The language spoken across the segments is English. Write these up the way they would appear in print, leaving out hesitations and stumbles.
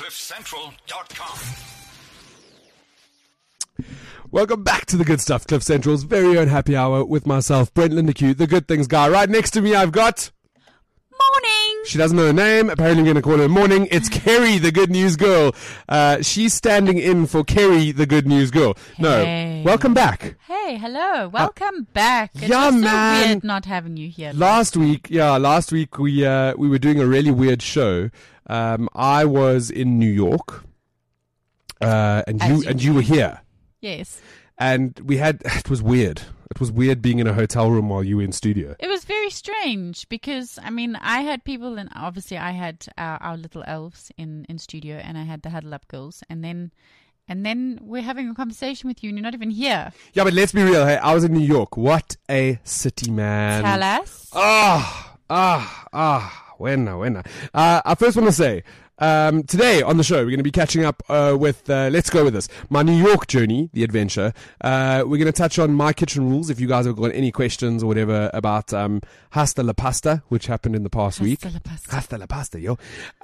CliffCentral.com. Welcome back to the good stuff, Cliff Central's very own happy hour with myself, Brent Lindeque, the good things guy. Right next to me, I've got... Morning. She doesn't know her name. Apparently, we're going to call her Morning. It's Kerry, the good news girl. She's standing in for Kerry, the good news girl. Hey. No, welcome back. Hey, hello. Welcome back. It's yeah, just man. so weird not having you here. Last week we were doing a really weird show. I was in New York, and you were here. Yes. And it was weird. It was weird being in a hotel room while you were in studio. It was very strange because, I mean, I had people, and obviously I had our little elves in studio, and I had the Huddle Up girls, and then we're having a conversation with you, and you're not even here. Yeah, but let's be real. Hey, I was in New York. What a city, man. Tell us. When? I first want to say, today on the show, we're going to be catching up with, let's go with this, my New York journey, the adventure. We're going to touch on my kitchen rules if you guys have got any questions or whatever about Hasta la Pasta, which happened in the past week. Hasta la Pasta, yo.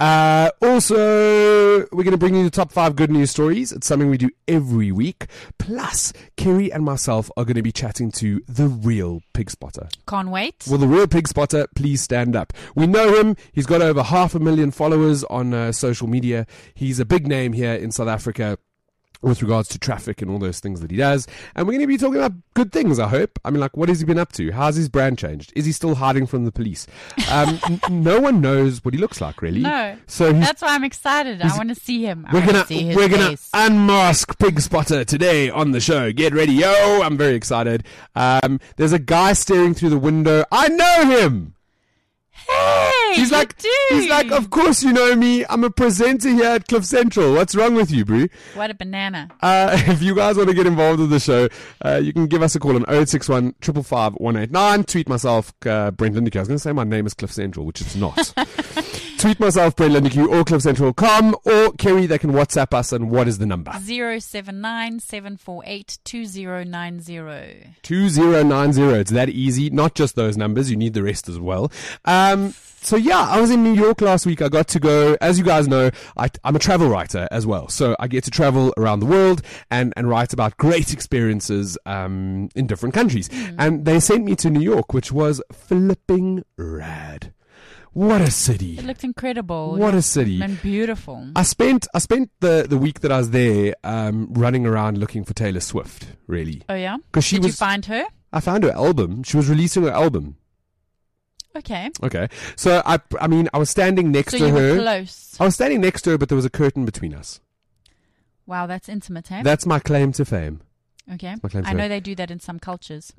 Also, we're going to bring you the top 5 good news stories. It's something we do every week. Plus, Kerry and myself are going to be chatting to the real pig spotter. Can't wait. Will the real pig spotter please stand up? We know him. He's got over 500,000 followers on social media. He's a big name here in South Africa with regards to traffic and all those things that he does. And we're going to be talking about good things, I hope. I mean, like, what has he been up to? How's his brand changed? Is he still hiding from the police? No one knows what he looks like, really. No. So that's why I'm excited. I want to see him. We're gonna unmask Pig Spotter today on the show. Get ready, yo! I'm very excited. There's a guy staring through the window. I know him. Hey, he's like, of course you know me. I'm a presenter here at Cliff Central. What's wrong with you, bro? What a banana. If you guys want to get involved with the show, you can give us a call on 0861 555 189. Tweet myself, Brent Lindeque. I was going to say my name is Cliff Central, which it's not. Tweet myself, Brent Lindeque, or CliffCentral.com, or Kerry, they can WhatsApp us. And what is the number? 079 748 2090. 2090. It's that easy. Not just those numbers. You need the rest as well. So yeah, I was in New York last week. I got to go, as you guys know, I'm a travel writer as well. So I get to travel around the world and write about great experiences in different countries. And they sent me to New York, which was flipping rad. What a city. It looked incredible. What a city. And beautiful. I spent the week that I was there running around looking for Taylor Swift, really. Oh, yeah? Did you find her? I found her album. She was releasing her album. Okay. So, I was standing next to her. So you were close. I was standing next to her, but there was a curtain between us. Wow, that's intimate, eh? That's my claim to fame. Okay. I know they do that in some cultures.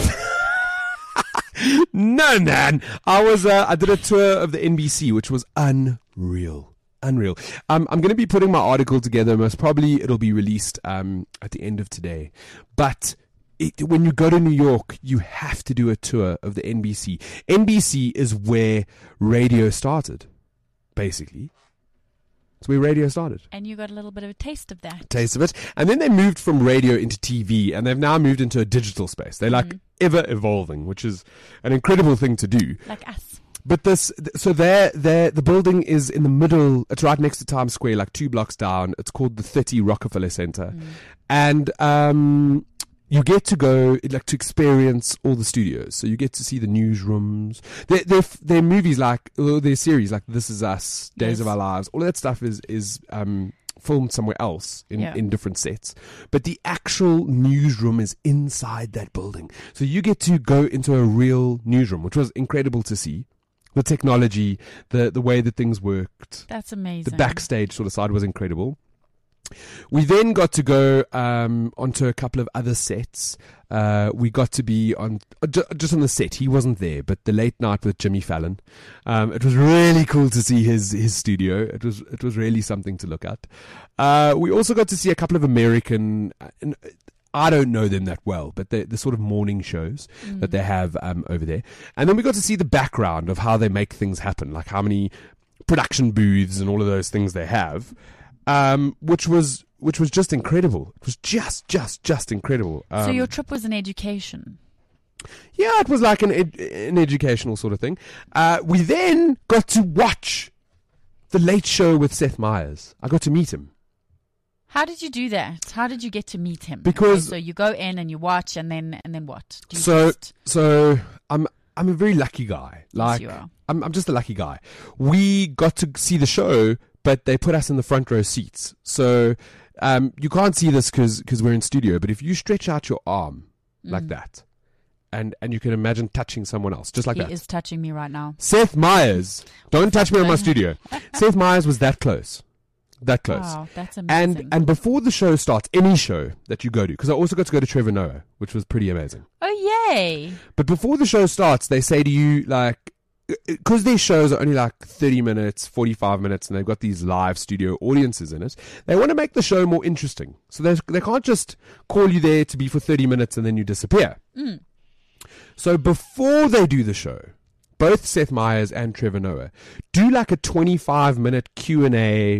No, man. I did a tour of the NBC, which was unreal. I'm going to be putting my article together. Most probably it'll be released at the end of today. But when you go to New York, you have to do a tour of the NBC. NBC is where radio started, basically. It's where radio started. And you got a little bit of a taste of that. Taste of it. And then they moved from radio into TV, and they've now moved into a digital space. They're like ever evolving, which is an incredible thing to do. Like us. But the building is in the middle. It's right next to Times Square, like 2 blocks down. It's called the 30 Rockefeller Center. And you get to go to experience all the studios. So you get to see the newsrooms. Their movies their series like This Is Us, Days of Our Lives. All of that stuff is filmed somewhere else in different sets. But the actual newsroom is inside that building. So you get to go into a real newsroom, which was incredible to see. The technology, the way that things worked. That's amazing. The backstage sort of side was incredible. We then got to go onto a couple of other sets. We got to be just on the set. He wasn't there, but the late night with Jimmy Fallon. It was really cool to see his studio. It was really something to look at. We also got to see a couple of American. I don't know them that well, but the sort of morning shows that they have over there. And then we got to see the background of how they make things happen, like how many production booths and all of those things they have. Which was just incredible. It was just incredible. So your trip was an education. Yeah, it was like an educational sort of thing. We then got to watch The Late Show with Seth Meyers. I got to meet him. How did you do that? How did you get to meet him? Because so you go in and you watch, and then what? Do you so I'm a very lucky guy. Like, yes, you are. I'm just a lucky guy. We got to see the show, but they put us in the front row seats. So you can't see this because we're in studio. But if you stretch out your arm like that, and you can imagine touching someone else just like that. He is touching me right now. Seth Meyers, don't touch me in my studio. Seth Meyers was that close. That close. Wow, that's amazing. And before the show starts, any show that you go to, because I also got to go to Trevor Noah, which was pretty amazing. Oh, yay. But before the show starts, they say to you, like, because their shows are only like 30 minutes, 45 minutes, and they've got these live studio audiences in it, they want to make the show more interesting. So they can't just call you there to be for 30 minutes and then you disappear. So before they do the show, both Seth Meyers and Trevor Noah do like a 25-minute Q&A,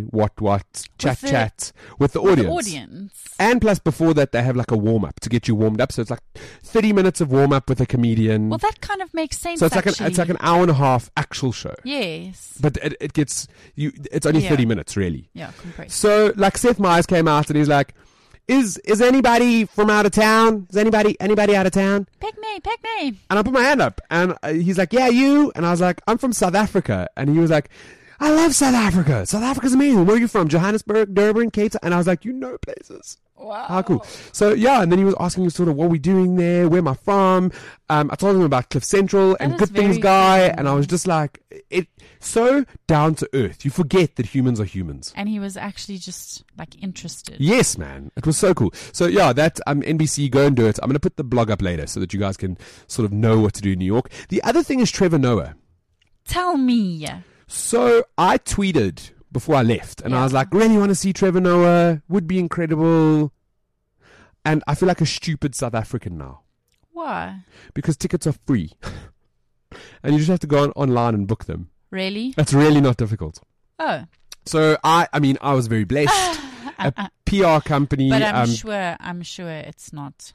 chat with the audience. And plus before that, they have like a warm-up to get you warmed up. So it's like 30 minutes of warm-up with a comedian. Well, that kind of makes sense, So it's like an hour and a half actual show. Yes. But it gets you. It's only 30 minutes, really. Yeah, compressed. So like Seth Meyers came out and he's like, Is anybody from out of town? Is anybody out of town? Pick me. And I put my hand up, and he's like, yeah, you. And I was like, I'm from South Africa. And he was like, I love South Africa. South Africa's amazing. Where are you from? Johannesburg, Durban, Cape Town? And I was like, you know places. Wow. How cool. So, yeah, and then he was asking me sort of what we're doing there, where am I from? I told him about Cliff Central and Good Things Guy, and I was just like, it so down to earth. You forget that humans are humans. And he was actually just, like, interested. Yes, man. It was so cool. So, yeah, that NBC, go and do it. I'm going to put the blog up later so that you guys can sort of know what to do in New York. The other thing is Trevor Noah. Tell me. So, I tweeted before I left, and I was like, really want to see Trevor Noah, would be incredible. And I feel like a stupid South African now. Why? Because tickets are free. And you just have to go online and book them. Really? That's really not difficult. Oh. So I was very blessed. A PR company. But I'm sure it's not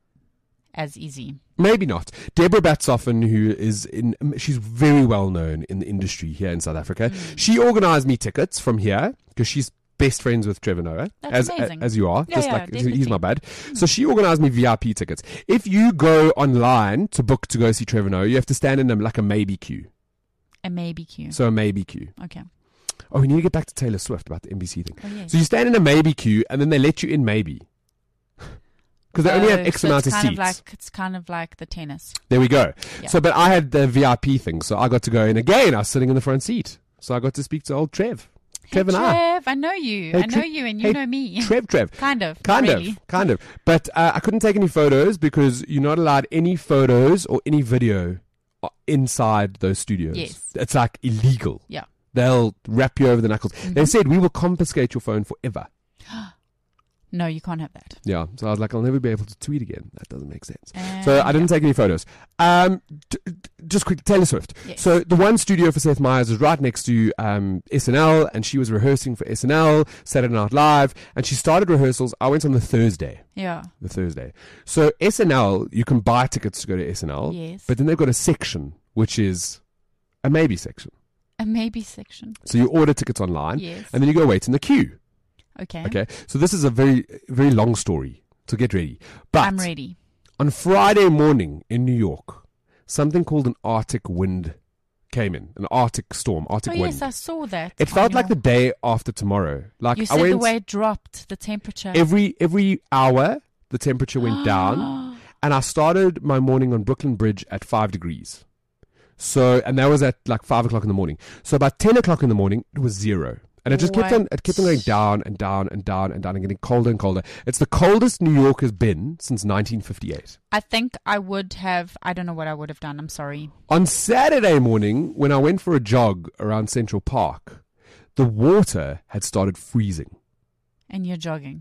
as easy. Maybe not. Deborah Batsoffen, she's very well known in the industry here in South Africa. She organized me tickets from here because she's best friends with Trevor Noah, That's amazing. as you are. Definitely. He's my bad. So she organized me VIP tickets. If you go online to book to go see Trevor Noah, you have to stand in a maybe queue. A maybe queue. So a maybe queue. Okay. Oh, we need to get back to Taylor Swift about the NBC thing. Oh, yes. So you stand in a maybe queue and then they let you in maybe. Because they only have X amount of seats. It's kind of like the tennis. There we go. Yeah. So, but I had the VIP thing, so I got to go in again. I was sitting in the front seat. So I got to speak to old Trev. Trev and I know you. Hey, I know you and you know me. Trev. Kind of. But I couldn't take any photos because you're not allowed any photos or any video inside those studios. Yes. It's like illegal. Yeah. They'll wrap you over the knuckles. They said, we will confiscate your phone forever. No, you can't have that. Yeah. So I was like, I'll never be able to tweet again. That doesn't make sense. So I didn't take any photos. Just quick, Taylor Swift. Yes. So the one studio for Seth Meyers is right next to SNL, and she was rehearsing for SNL, Saturday Night Live, and she started rehearsals. I went on the Thursday. Yeah. The Thursday. So SNL, you can buy tickets to go to SNL. Yes. But then they've got a section, which is a maybe section. A maybe section. So you order tickets online. Yes. And then you go wait in the queue. Okay. So this is a very, very long story. So get ready. But I'm ready. On Friday morning in New York, something called an Arctic wind came in. An Arctic storm, Arctic wind. Yes, I saw that. It felt like the day after tomorrow. Like you said the way it dropped, the temperature. Every hour, the temperature went down. And I started my morning on Brooklyn Bridge at 5 degrees. So, and that was at like 5 o'clock in the morning. So about 10 o'clock in the morning, it was 0. And it just kept on going down and down and down and down and getting colder and colder. It's the coldest New York has been since 1958. I think I don't know what I would have done. I'm sorry. On Saturday morning, when I went for a jog around Central Park, the water had started freezing. And you're jogging.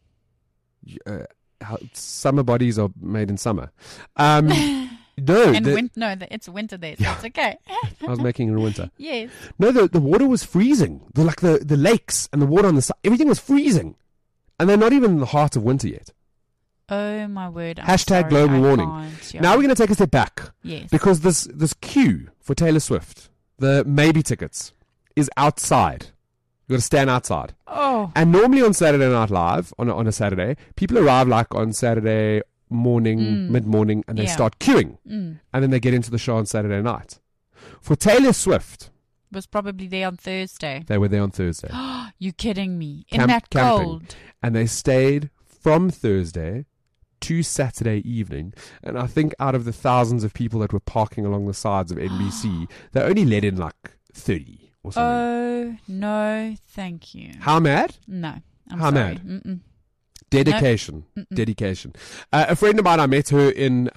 Summer bodies are made in summer. No, it's winter there, so it's okay. I was making it in winter. Yes. No, the water was freezing. The lakes and the water on the side, everything was freezing. And they're not even in the heart of winter yet. Oh, my word. Hashtag global warming. Now we're going to take a step back. Yes. Because this queue for Taylor Swift, the maybe tickets, is outside. You got to stand outside. Oh. And normally on Saturday Night Live, on a Saturday, people arrive like on Saturday morning, mid-morning, and they start queuing. And then they get into the show on Saturday night. For Taylor Swift, Was probably there on Thursday. they were there on Thursday. You kidding me? In that Camping. cold. And they stayed from Thursday to Saturday evening. And I think out of the thousands of people that were parking along the sides of NBC, they only let in like 30 or something. Oh, no, thank you. How mad? No, I'm How sorry. mad? Mm-mm. Dedication. Dedication. A friend of mine, I met her in,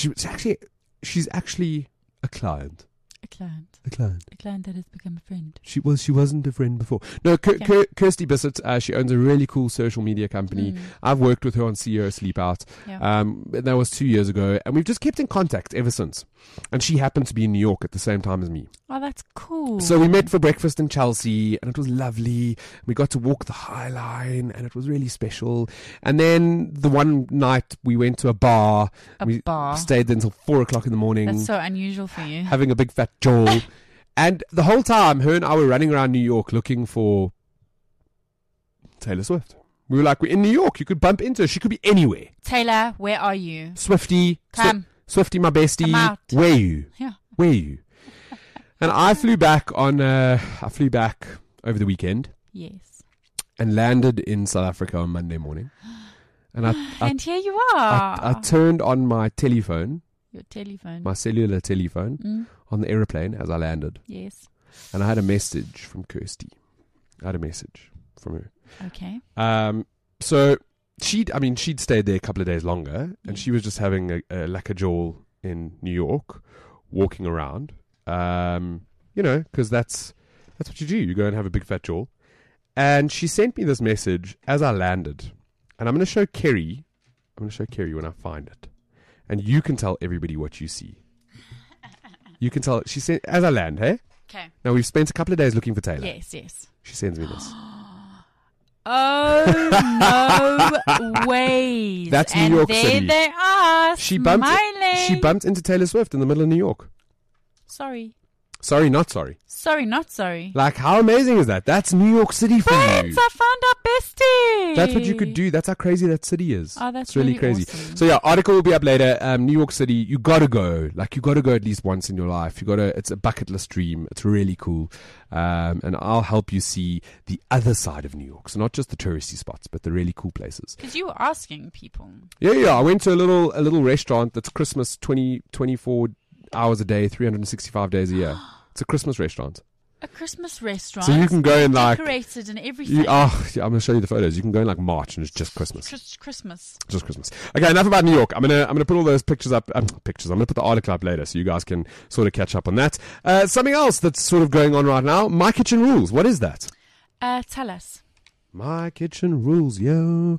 she's actually a client. A client. A client. A client that has become a friend. She wasn't a friend before. No, Kirsty Bissett, she owns a really cool social media company. I've worked with her on CEO Sleep Out. Yeah. That was 2 years ago, and we've just kept in contact ever since. And she happened to be in New York at the same time as me. Oh, that's cool. So we met for breakfast in Chelsea, and it was lovely. We got to walk the High Line, and it was really special. And then the one night we went to a bar. We stayed there until 4 o'clock in the morning. That's so unusual for you. Having a big fat jaw. And the whole time, her and I were running around New York looking for Taylor Swift. We were like, we're in New York. You could bump into her. She could be anywhere. Taylor, where are you? Swiftie. Come. Swiftie, my bestie. Come out. Where are you? Yeah. Where are you? And I flew back over the weekend. Yes. And landed in South Africa on Monday morning. And and here you are. I turned on my telephone. Your telephone. My cellular telephone on the aeroplane as I landed. Yes. And I had a message from Kirsty. I had a message from her. Okay. So she'd stayed there a couple of days longer, and she was just having a lekker jaw in New York, walking around. Because that's what you do. You go and have a big fat jaw. And she sent me this message as I landed. And I'm going to show Kerry when I find it. And you can tell everybody what you see. You can tell. She sent as I land, hey? Okay. Now, we've spent a couple of days looking for Taylor. Yes. She sends me this. Oh, no ways. That's New York City. And there they are, smiling. She bumped into Taylor Swift in the middle of New York. Sorry. Sorry, not sorry. Sorry, not sorry. Like, how amazing is that? That's New York City for Friends, you. I found our bestie. That's what you could do. That's how crazy that city is. Oh, that's it's really crazy. Awesome. So yeah, article will be up later. New York City, you gotta go. Like, you gotta go at least once in your life. It's a bucket list dream. It's really cool. And I'll help you see the other side of New York. So not just the touristy spots, but the really cool places. Because you were asking people. Yeah. I went to a little restaurant that's Christmas 24 hours a day, 365 days a year. It's a Christmas restaurant. A Christmas restaurant. So you can go in like decorated and everything. I'm going to show you the photos. You can go in like March and it's just Christmas. Just Christmas. Just Christmas. Okay, enough about New York. I'm gonna put all those pictures up. I'm gonna put the article up later so you guys can sort of catch up on that. Something else that's sort of going on right now. My Kitchen Rules. What is that? Tell us. My Kitchen Rules, yo.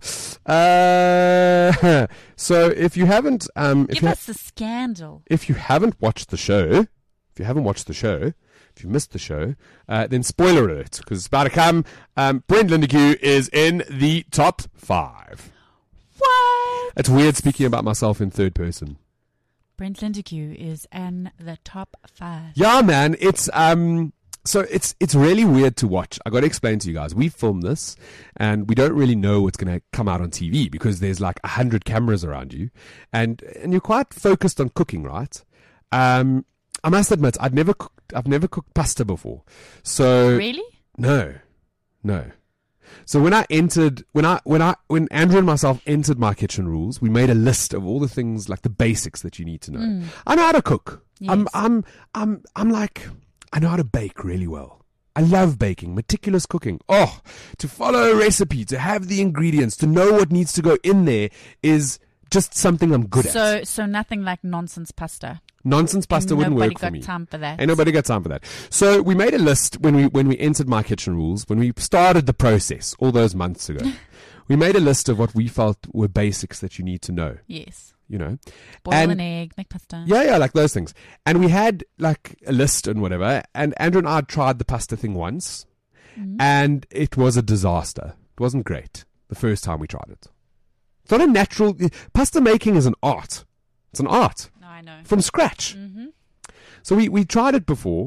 So if you haven't, give us the scandal. If you haven't watched the show, if you missed the show, then spoiler alert, because it's about to come. Brent Lindeque is in the top 5. What? It's weird speaking about myself in third person. Brent Lindeque is in the top 5. Yeah, man. It's so it's really weird to watch. I got to explain to you guys. We filmed this, and we don't really know what's going to come out on TV because there's like 100 cameras around you, and you're quite focused on cooking, right? I must admit, I've never cooked pasta before. So really? No. So when Andrew and myself entered My Kitchen Rules, we made a list of all the things, like the basics that you need to know. I know how to cook. Yes. I'm like, I know how to bake really well. I love baking, meticulous cooking. Oh, to follow a recipe, to have the ingredients, to know what needs to go in there is just something I'm good at. So nothing like nonsense pasta. Nonsense pasta wouldn't work for me. Nobody got time for that. Ain't nobody got time for that. So we made a list when we entered My Kitchen Rules, when we started the process all those months ago. We made a list of what we felt were basics that you need to know. Yes. You know, boil an egg, make pasta. Yeah, like those things. And we had like a list and whatever. And Andrew and I tried the pasta thing once, and it was a disaster. It wasn't great the first time we tried it. It's not a natural. Pasta making is an art. It's an art. No, I know. From scratch. Mm-hmm. So we tried it before,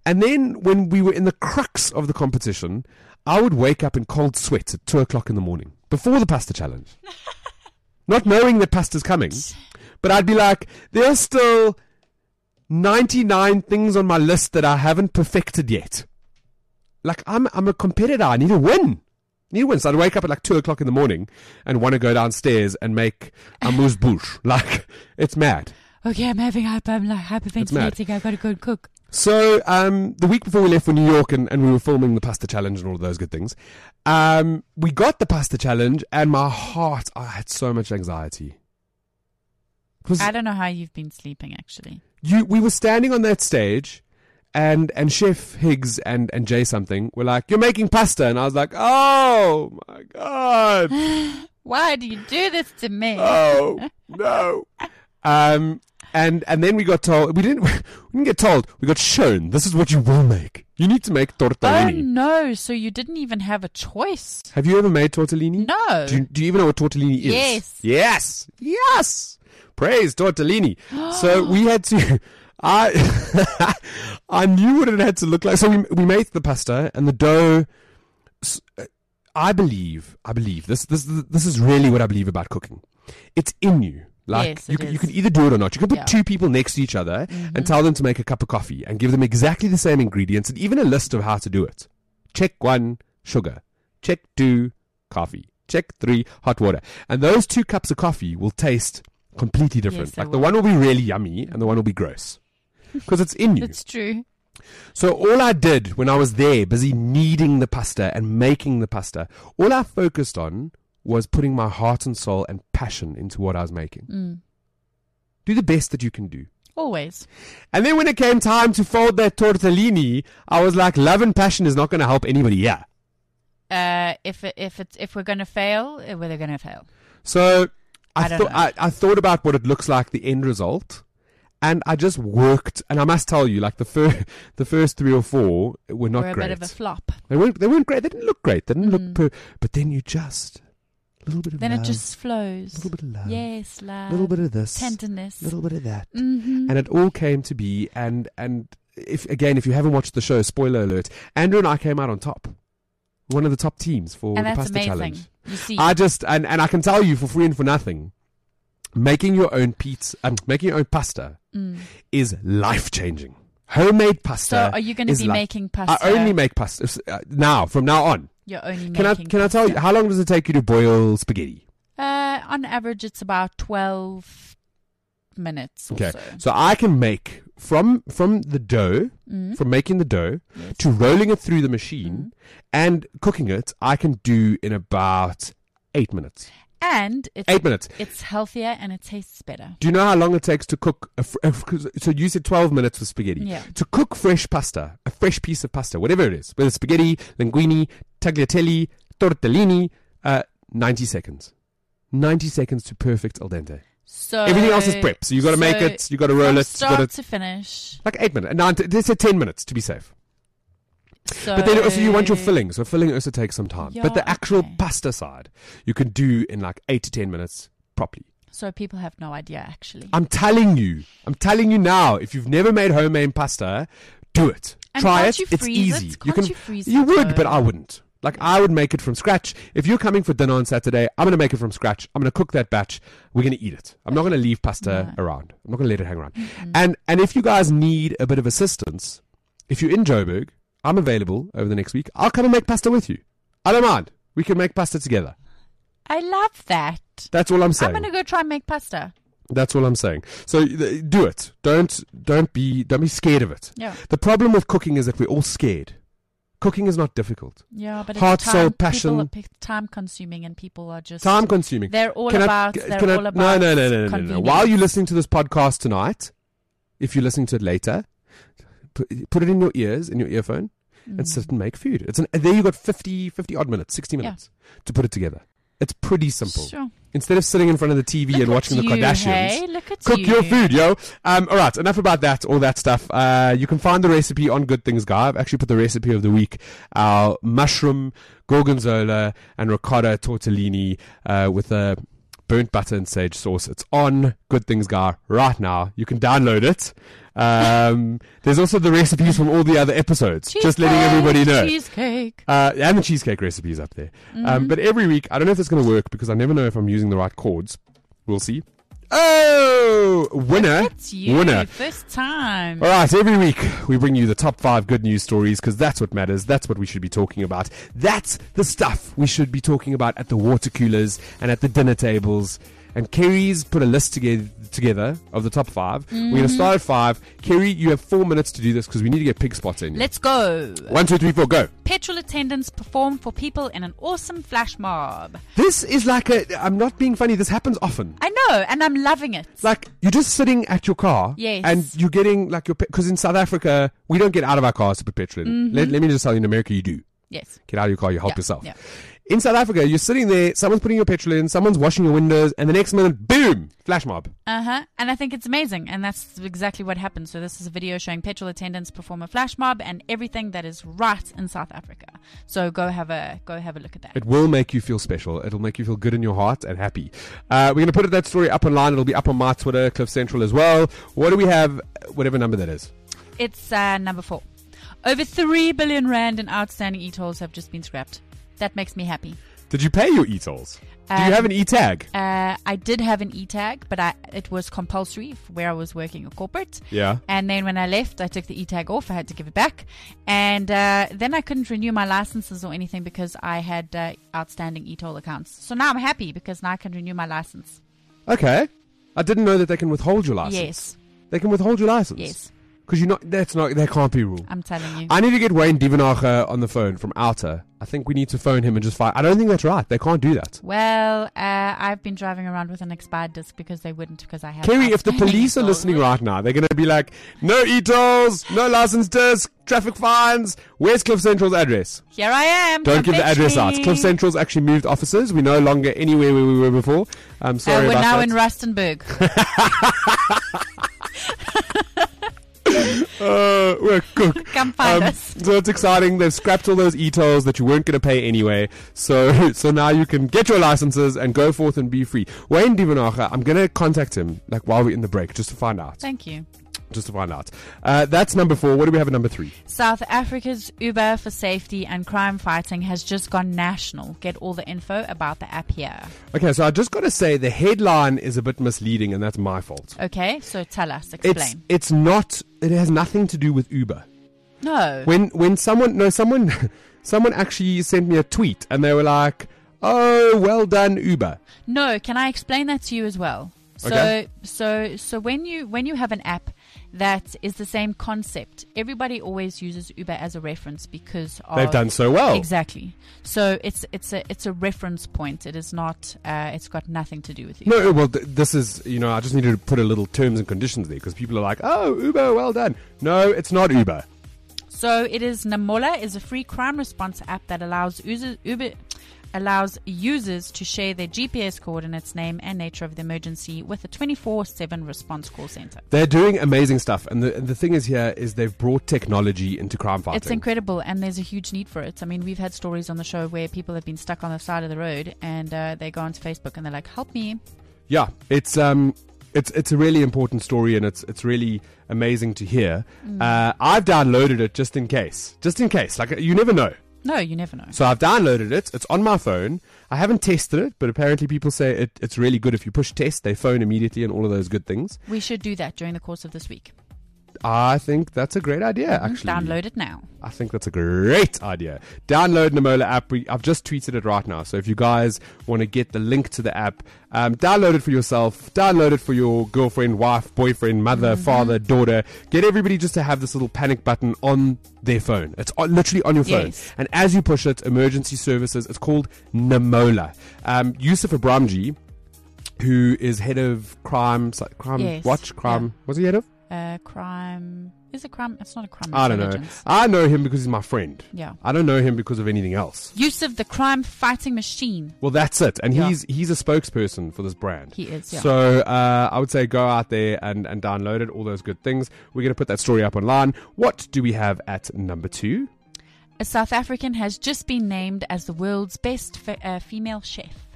And then when we were in the crux of the competition, I would wake up in cold sweat at 2 o'clock in the morning before the pasta challenge. Not knowing that pasta's coming. But I'd be like, there are still 99 things on my list that I haven't perfected yet. Like, I'm a competitor. I need to win. So I'd wake up at like 2 o'clock in the morning and want to go downstairs and make amuse bouche. Like, it's mad. Okay, I'm hyperventilating. I've got to go and cook. So, the week before we left for New York and we were filming the pasta challenge and all of those good things, we got the pasta challenge and my heart, I had so much anxiety. I don't know how you've been sleeping, actually. We were standing on that stage and Chef Higgs and Jay something were like, you're making pasta. And I was like, oh my God. Why do you do this to me? Oh, no. And then we got told, we didn't get told, we got shown, this is what you will make. You need to make tortellini. Oh no, so you didn't even have a choice. Have you ever made tortellini? No. Do you even know what tortellini is? Yes. Praise tortellini. So we had to, I knew what it had to look like. So we made the pasta and the dough. I believe this is really what I believe about cooking. It's in you. Like, yes, you can either do it or not. You can put two people next to each other and tell them to make a cup of coffee and give them exactly the same ingredients and even a list of how to do it. Check 1, sugar. Check 2, coffee. Check 3, hot water. And those 2 cups of coffee will taste completely different. Yes, like the one will be really yummy and the one will be gross. Because it's in you. It's true. So all I did when I was there, busy kneading the pasta and making the pasta, all I focused on was putting my heart and soul and passion into what I was making. Do the best that you can do. Always. And then when it came time to fold that tortellini, I was like, love and passion is not going to help anybody here. If we're going to fail, we're going to fail. So I thought about what it looks like, the end result. And I just worked, and I must tell you, like the first 3 or 4 were not great. We're a bit of a flop. They weren't great. They didn't look great. They didn't look but then you just a little bit of then love. It just flows. A little bit of love. Yes, love. A little bit of this. Tenderness. A little bit of that. Mm-hmm. And it all came to be. And if you haven't watched the show, spoiler alert, Andrew and I came out on top. One of the top teams for the pasta challenge. You see, I just and I can tell you for free and for nothing, making your own pasta is life changing. Homemade pasta. So are you going to be making pasta? I only make pasta now. From now on. You're only making pasta. Can I tell you how long does it take you to boil spaghetti? On average, it's about 12 minutes. Or so I can make from the dough, from making the dough to rolling it through the machine and cooking it. I can do in about 8 minutes. And it's 8 minutes. It's healthier and it tastes better. Do you know how long it takes to cook? So you said 12 minutes for spaghetti. Yeah. To cook fresh pasta, a fresh piece of pasta, whatever it is, whether it's spaghetti, linguine, tagliatelle, tortellini, 90 seconds. 90 seconds to perfect al dente. So everything else is prep. So you got to make it, you got to roll it, start to finish. Like 8 minutes. They said 10 minutes to be safe. So, but then also you want your filling, so filling also takes some time. Yeah, but the actual pasta side, you can do in like 8 to 10 minutes properly. So people have no idea, actually. I'm telling you now, if you've never made homemade pasta, do it. And try it. You it's easy. You freeze you it, would, though? But I wouldn't. Like, I would make it from scratch. If you're coming for dinner on Saturday, I'm going to make it from scratch. I'm going to cook that batch. We're going to eat it. I'm not going to leave pasta around. I'm not going to let it hang around. And if you guys need a bit of assistance, if you're in Joburg, I'm available over the next week. I'll come and make pasta with you. I don't mind. We can make pasta together. I love that. That's all I'm saying. I'm going to go try and make pasta. That's all I'm saying. So do it. Don't be scared of it. Yeah. The problem with cooking is that we're all scared. Cooking is not difficult. Yeah, but heart, it's soul, passion. People are time consuming, and people are just time consuming. They're all about. No. While you're listening to this podcast tonight, if you're listening to it later, put it in your ears, in your earphone, and sit and make food. There you got 50 odd minutes, 60 minutes to put it together. It's pretty simple. Sure. Instead of sitting in front of the TV and watching the Kardashians, cook you. your food, yo. All right, enough about that, all that stuff. You can find the recipe on Good Things Guy. I've actually put the recipe of the week, our mushroom, gorgonzola, and ricotta tortellini with a burnt butter and sage sauce. It's on Good Things Guy right now. You can download it. There's also the recipes from all the other episodes. Just letting everybody know. Cheesecake. And the cheesecake recipes up there. But every week, I don't know if it's going to work because I never know if I'm using the right chords. We'll see. Oh, winner. It's you. Winner. First time. All right, every week we bring you the top 5 good news stories because that's what matters. That's what we should be talking about. That's the stuff we should be talking about at the water coolers and at the dinner tables. And Kerry's put a list together of the top 5. We're going to start at 5. Kerry, you have 4 minutes to do this because we need to get Pig Spots in. Let's go. 1, 2, 3, 4, go. Petrol attendants perform for people in an awesome flash mob. This is like I'm not being funny. This happens often. I know, and I'm loving it. Like, you're just sitting at your car. Yes. And you're getting like because in South Africa, we don't get out of our cars to put petrol in. Let me just tell you, in America, you do. Yes. Get out of your car, you help yourself. Yeah. In South Africa, you're sitting there, someone's putting your petrol in, someone's washing your windows, and the next minute, boom, flash mob. And I think it's amazing, and that's exactly what happened. So this is a video showing petrol attendants perform a flash mob and everything that is right in South Africa. So go have a look at that. It will make you feel special. It'll make you feel good in your heart and happy. We're going to put that story up online. It'll be up on my Twitter, Cliff Central as well. What do we have? Whatever number that is. It's number 4. Over 3 billion rand in outstanding e-tolls have just been scrapped. That makes me happy. Did you pay your e-tolls? Do you have an e-tag? I did have an e-tag, but it was compulsory where I was working at corporate. Yeah. And then when I left, I took the e-tag off. I had to give it back. And then I couldn't renew my licenses or anything because I had outstanding e-toll accounts. So now I'm happy because now I can renew my license. Okay. I didn't know that they can withhold your license. Yes. They can withhold your license? Yes. Because that can't be a rule. I'm telling you. I need to get Wayne Dievenacher on the phone from Outer. I think we need to phone him and just find. I don't think that's right. They can't do that. Well, I've been driving around with an expired disc because they wouldn't because I have. Kerry, if the police are listening right now, they're going to be like, no e-tolls, no license disc, traffic fines. Where's Cliff Central's address? Here I am. Don't give the address out. Cliff Central's actually moved offices. We're no longer anywhere where we were before. I'm sorry about that. We're now in Rustenburg. We're cook. Come find us. So it's exciting. They've scrapped all those e-tolls that you weren't going to pay anyway. So now you can get your licenses and go forth and be free. Wayne Dievenacher, I'm going to contact him while we're in the break just to find out. Thank you. Just to find out. That's number 4. What do we have at number 3? South Africa's Uber for safety and crime fighting has just gone national. Get all the info about the app here. Okay, so I just got to say the headline is a bit misleading, and that's my fault. Okay, so tell us, explain. It's not. It has nothing to do with Uber. No. When someone actually sent me a tweet, and they were like, "Oh, well done, Uber." No, can I explain that to you as well? Okay. So when you have an app that is the same concept, everybody always uses Uber as a reference because they've done so well. Exactly. So it's a reference point. It is not. It's got nothing to do with Uber. No, well, this is, I just needed to put a little terms and conditions there because people are like, "Oh, Uber, well done." No, it's not Uber. So it is. Namola is a free crime response app that allows users to share their GPS coordinates, name, and nature of the emergency with a 24/7 response call center. They're doing amazing stuff, and the thing is here is they've brought technology into crime fighting. It's incredible, and there's a huge need for it. I mean, we've had stories on the show where people have been stuck on the side of the road, and they go onto Facebook and they're like, "Help me!" Yeah, it's a really important story, and it's really amazing to hear. I've downloaded it just in case. Like, you never know. No, you never know. So I've downloaded it. It's on my phone. I haven't tested it, but apparently people say it's really good. If you push test, they phone immediately and all of those good things. We should do that during the course of this week. I think that's a great idea, actually. Download it now. I think that's a great idea. Download Namola app. I've just tweeted it right now. So if you guys want to get the link to the app, download it for yourself. Download it for your girlfriend, wife, boyfriend, mother, father, daughter. Get everybody just to have this little panic button on their phone. It's literally on your phone. Yes. And as you push it, emergency services, it's called Namola. Yusuf Abramji, who is head of crime Yes. watch, crime. Yeah. What's he head of? Crime. Is it crime? It's not a crime. I don't know. I know him because he's my friend. Yeah. I don't know him because of anything else. Yusuf, the crime fighting machine. Well, that's it. And Yeah. he's a spokesperson for this brand. He is, yeah. So I would say go out there and download it, all those good things. We're going to put that story up online. What do we have at number 2? A South African has just been named as the world's best female chef.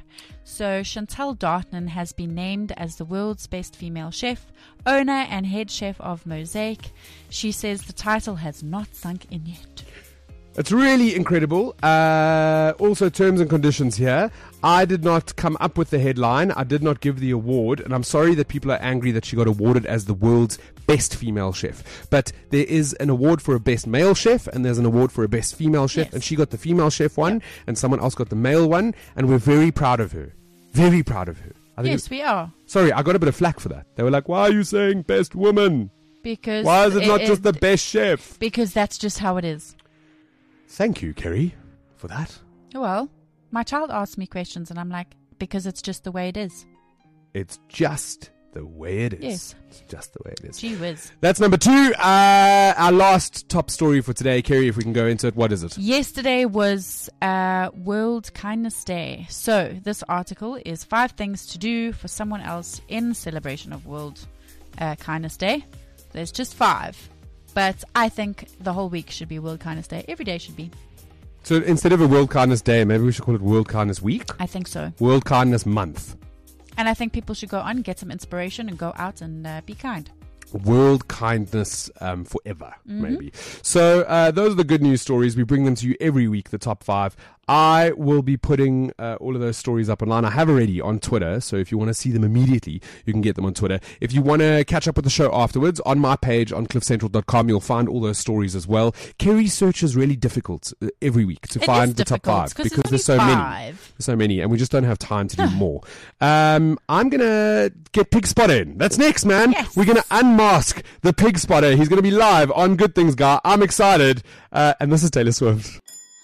So Chantal Dartman has been named as the world's best female chef, owner and head chef of Mosaic. She says the title has not sunk in yet. It's really incredible. Also, terms and conditions here. I did not come up with the headline. I did not give the award. And I'm sorry that people are angry that she got awarded as the world's best female chef. But there is an award for a best male chef, and there's an award for a best female chef. Yes. And she got the female chef one, and someone else got the male one. And we're very proud of her. Very proud of her. I think Yes, we are. sorry, I got a bit of flack for that. They were like, why are you saying best woman? Because Why is it not just the best chef? Because that's just how it is. Thank you, Kerry, for that. Well, my child asks me questions and I'm like, because it's just the way it is. It's just the way it is. Yes. It's just the way it is. Gee whiz. That's number 2. Our last top story for today. Kerry, if we can go into it, what is it? Yesterday was World Kindness Day. So this article is 5 things to do for someone else in celebration of World Kindness Day. There's just 5. But I think the whole week should be World Kindness Day. Every day should be. So instead of a World Kindness Day, maybe we should call it World Kindness Week? I think so. World Kindness Month. And I think people should go on, get some inspiration, and go out and be kind. World Kindness Forever, maybe. So those are the good news stories. We bring them to you every week, the top 5. I will be putting all of those stories up online. I have already on Twitter, so if you want to see them immediately, you can get them on Twitter. If you want to catch up with the show afterwards, on my page on cliffcentral.com, you'll find all those stories as well. Kerry's search is really difficult every week to find the top 5 because there's so many. There's so many, and we just don't have time to do more. I'm going to get Pig Spotter in. That's next, man. Yes. We're going to unmask the Pig Spotter. He's going to be live on Good Things Guy. I'm excited. And this is Taylor Swift.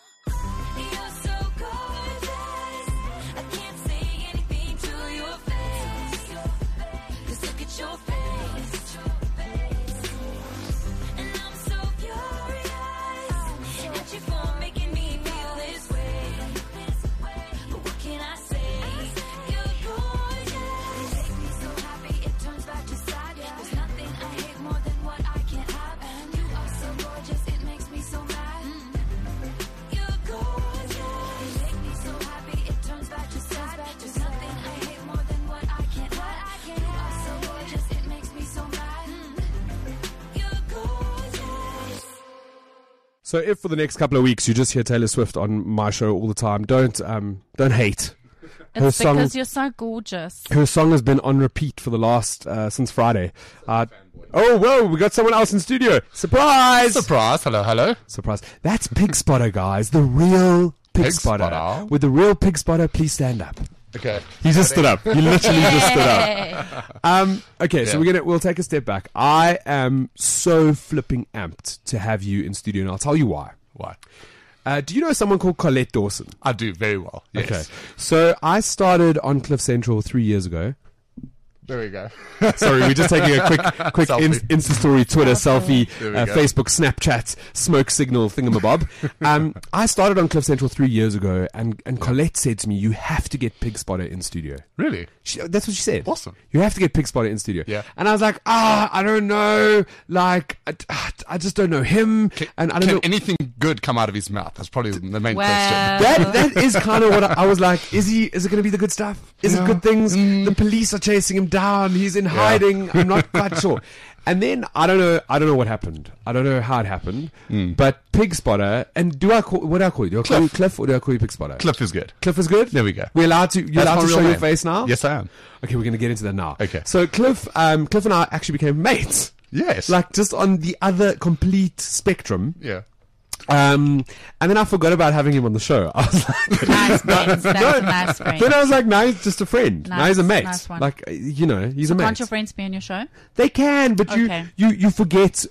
So if for the next couple of weeks you just hear Taylor Swift on my show all the time, don't hate. It's because you're so gorgeous. Her song has been on repeat for the last since Friday. Oh, whoa, we got someone else in studio. Surprise! Surprise. Hello, hello. Surprise. That's Pig Spotter, guys. The real Pig Spotter. Spotter. With the real Pig Spotter, please stand up. Okay. He just stood up. He literally just stood up. Okay, so we'll take a step back. I am so flipping amped to have you in studio, and I'll tell you why. Why? Do you know someone called Colette Dawson? I do very well. Yes. Okay. So I started on Cliff Central 3 years ago. There we go. Sorry, we're just taking a quick Selfie. Insta story, Twitter, selfie, There we go. Facebook, Snapchat, smoke signal, thingamabob. I started on Cliff Central 3 years ago, and Colette said to me, you have to get Pig Spotter in studio. Really? That's what she said. Awesome. You have to get Pig Spotter in studio. Yeah. And I was like, I don't know. Like, I just don't know him. And I don't know. Can anything good come out of his mouth? That's probably the main Well. question. That is kind of what I was like. Is it going to be the good stuff? Is it good things? The police are chasing him down. He's in hiding. I'm not quite sure. And then I don't know what happened. I don't know how it happened. But Pig Spotter. And what do I call you? Do I call you Cliff or do I call you Pig Spotter? Cliff is good. Cliff is good. There we go. You're allowed to That's my show real your name. face now. Yes, I am. Okay, we're going to get into that now. Okay. So Cliff and I actually became mates. Yes. Like just on the other complete spectrum. Yeah. And then I forgot about having him on the show. I was like, Nice friends. That's a nice friend. then I was like, now he's just a friend. Now he's a mate. Nice one. Like, he's a mate. Can't your friends be on your show? They can, but Okay. you forget.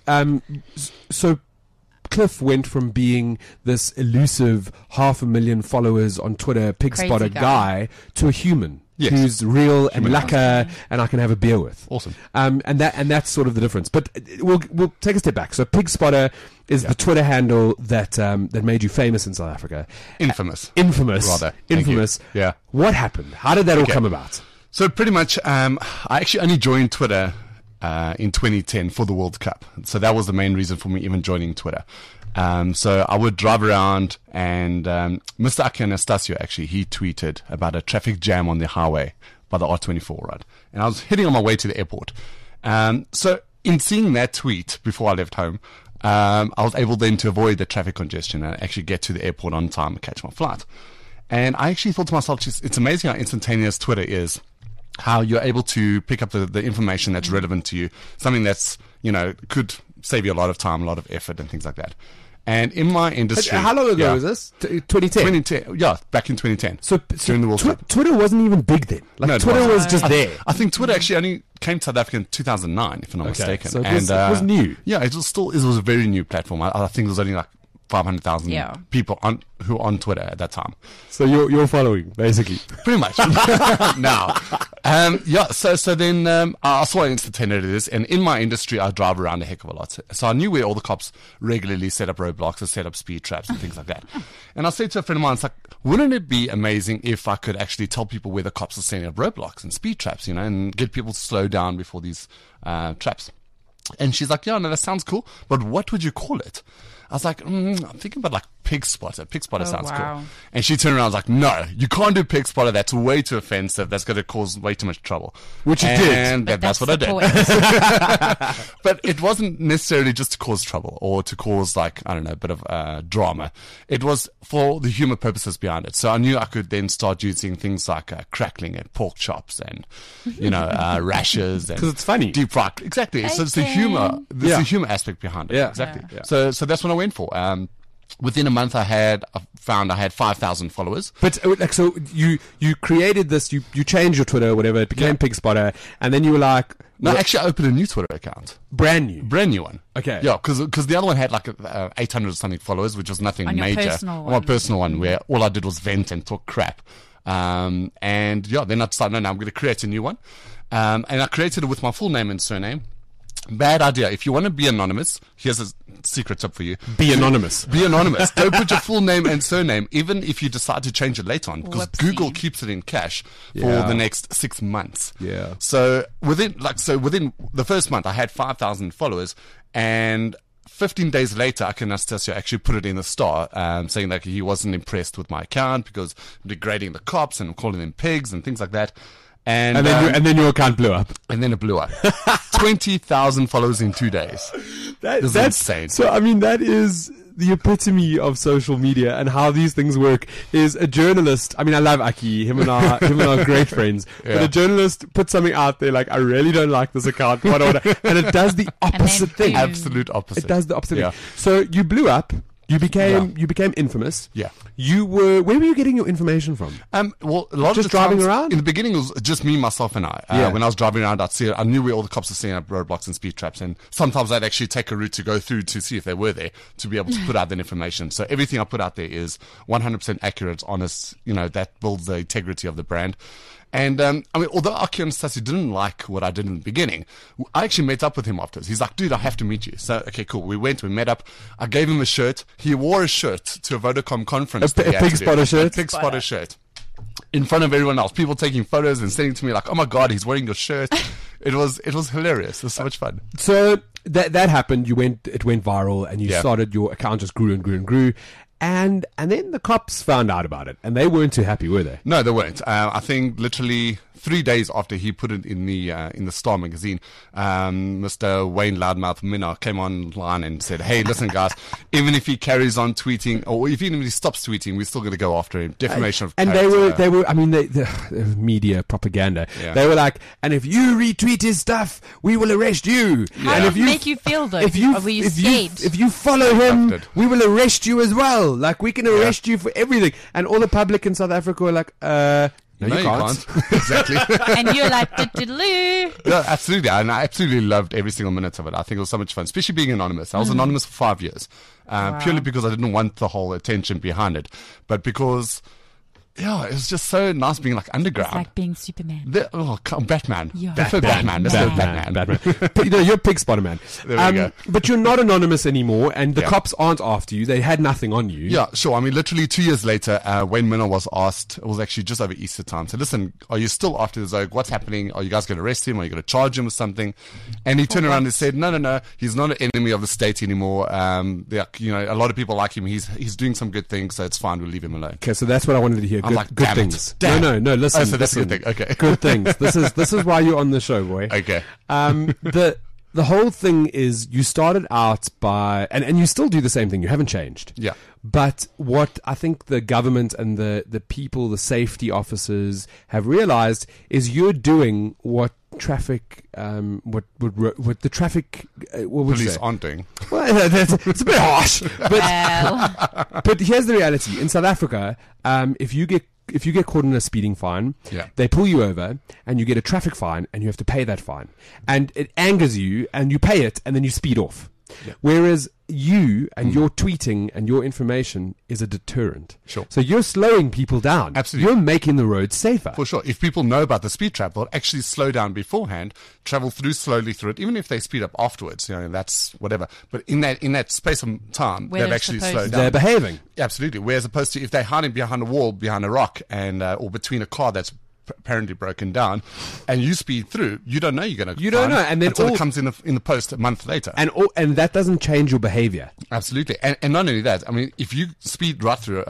So Cliff went from being this elusive 500,000 followers on Twitter, Pig Crazy Spotter guy. guy to a human. Yes. Who's real and Human. lacquer, and I can have a beer with. Awesome. And that's sort of the difference. But we'll take a step back. So Pig Spotter is the Twitter handle that made you famous in South Africa. Infamous. Infamous. Rather. Thank you. Infamous. Yeah. What happened? How did that all come about? So pretty much, I actually only joined Twitter in 2010 for the World Cup. So that was the main reason for me even joining Twitter. So I would drive around, and Mr. Aki Anastasio, actually, he tweeted about a traffic jam on the highway by the R24, right? And I was heading on my way to the airport. So in seeing that tweet before I left home, I was able then to avoid the traffic congestion and actually get to the airport on time and catch my flight. And I actually thought to myself, it's amazing how instantaneous Twitter is, how you're able to pick up the information that's relevant to you, something that's, could save you a lot of time, a lot of effort and things like that. And in my industry... How long ago was this? 2010? 2010, yeah, back in 2010. So during the World Cup. Twitter wasn't even big then. No, it Twitter wasn't. was just there. I think Twitter actually only came to South Africa in 2009, if I'm not mistaken. So it was new. Yeah, it was a very new platform. I think there was only like 500,000 people who were on Twitter at that time. So you're following, basically. Pretty much. Now, so then I saw how instantaneous it is, and in my industry, I drive around a heck of a lot. So I knew where all the cops regularly set up roadblocks or set up speed traps and things like that. And I said to a friend of mine, it's like, wouldn't it be amazing if I could actually tell people where the cops are setting up roadblocks and speed traps, and get people to slow down before these traps? And she's like, yeah, no, that sounds cool, but what would you call it? I was like, I'm thinking about like Pig Spotter. Pig Spotter sounds cool. And she turned around and was like, no, you can't do Pig Spotter. That's way too offensive. That's going to cause way too much trouble. Which you did. And that's what I did. But it wasn't necessarily just to cause trouble or to cause like, I don't know, a bit of drama. It was for the humor purposes behind it. So I knew I could then start using things like crackling and pork chops and, rashes. Because it's funny. Deep fried. Exactly. So it's the humor. There's the humor aspect behind it. Yeah. Exactly. Yeah. So that's what I went for. Within a month, I found I had 5,000 followers. But so you created this, you changed your Twitter or whatever, it became Pig Spotter, and then you were like... No, actually, I opened a new Twitter account. Brand new one. Okay. Yeah, because the other one had like 800 or something followers, which was nothing on major. On my personal one, where all I did was vent and talk crap. Then I decided, no, I'm going to create a new one. And I created it with my full name and surname. Bad idea. If you want to be anonymous, here's a secret tip for you. Be anonymous. Be anonymous. Don't put your full name and surname, even if you decide to change it later on, because Whoopsie. Google keeps it in cache for the next 6 months. Yeah. So within the first month, I had 5,000 followers, and 15 days later, Aki Anastasio actually put it in the Star, saying that he wasn't impressed with my account because I'm degrading the cops and calling them pigs and things like that. And then your account blew up. And then it blew up. 20,000 followers in 2 days. That's insane. So, I mean, that is the epitome of social media and how these things work. Is a journalist, I mean, I love Aki, him and I are great friends, but a journalist puts something out there like, I really don't like this account, and it does the opposite thing. Absolute opposite. It does the opposite thing. So you blew up. You became infamous. Yeah. Where were you getting your information from? Well, a lot just of the driving times, around? In the beginning, it was just me, myself, and I. When I was driving around, I knew where all the cops were setting up roadblocks and speed traps, and sometimes I'd actually take a route to go through to see if they were there to be able to put out that information. So everything I put out there is 100% accurate, honest. That builds the integrity of the brand. And, although Aki Anastasio didn't like what I did in the beginning, I actually met up with him afterwards. He's like, dude, I have to meet you. So, okay, cool. We met up. I gave him a shirt. He wore a shirt to a Vodacom conference. A Pig Spotter shirt? A Pig Spotter shirt. In front of everyone else. People taking photos and sending to me like, oh my God, he's wearing your shirt. It was hilarious. It was so much fun. So that happened. It went viral, and you started, your account just grew and grew and grew. And then the cops found out about it, and they weren't too happy, were they? No, they weren't. I think literally 3 days after he put it in the Star magazine, Mr. Wayne Loudmouth Minna came online and said, "Hey, listen, guys, even if he carries on tweeting, or even if he stops tweeting, we're still going to go after him. Defamation of character." And they were. I mean, the media propaganda. Yeah. They were like, "And if you retweet his stuff, we will arrest you." How And did it make you feel though? Were you scared? If you follow him, we will arrest you as well. Like, we can arrest you for everything. And all the public in South Africa were like, No, you can't. Exactly. And you're like, diddly. Yeah, absolutely. And I absolutely loved every single minute of it. I think it was so much fun, especially being anonymous. I was anonymous for 5 years, purely because I didn't want the whole attention behind it, but because Yeah, it was just so nice being like underground. It's like being Superman. Batman. Yeah. Prefer Batman. Let's go Batman. Batman. You're Pig Spotter Man. There we go. But you're not anonymous anymore, and the Yeah. cops aren't after you. They had nothing on you. Yeah, sure. I mean, literally 2 years later, Wayne Minner was asked, it was actually just over Easter time, so listen, are you still after the Zog? What's happening? Are you guys going to arrest him? Are you going to charge him with something? And he turned around and said, no, he's not an enemy of the state anymore. A lot of people like him. He's doing some good things, so it's fine. We'll leave him alone. Okay, so that's what I wanted to hear. I'm Good, like, good damn things. it. Damn. No, listen. Oh, so that's a listen. good thing. Okay. Good things. This is why you're on the show, boy. Okay. The whole thing is you started out by, and you still do the same thing. You haven't changed. Yeah. But what I think the government and the people, the safety officers have realized is you're doing what traffic, what the traffic, what would you Police say? aren't doing. Well, it's a bit harsh, but Well, but here's the reality. In South Africa, if you get caught in a speeding fine, Yeah. they pull you over and you get a traffic fine and you have to pay that fine. And it angers you and you pay it and then you speed off. Yeah. Whereas you and your tweeting and your information is a deterrent. Sure. So you're slowing people down. Absolutely. You're making the road safer. For sure. If people know about the speed trap, they'll actually slow down beforehand, travel slowly through it, even if they speed up afterwards. That's whatever. But in that space of time, Where they've they're actually supposed slowed to. down. They're behaving. Absolutely. Whereas opposed to if they're hiding behind a wall, behind a rock, and or between a car that's apparently broken down, and you speed through, you don't know you're going to. You don't know, and then until all- it comes in the post a month later. And that doesn't change your behavior. Absolutely, and not only that. I mean, if you speed right through,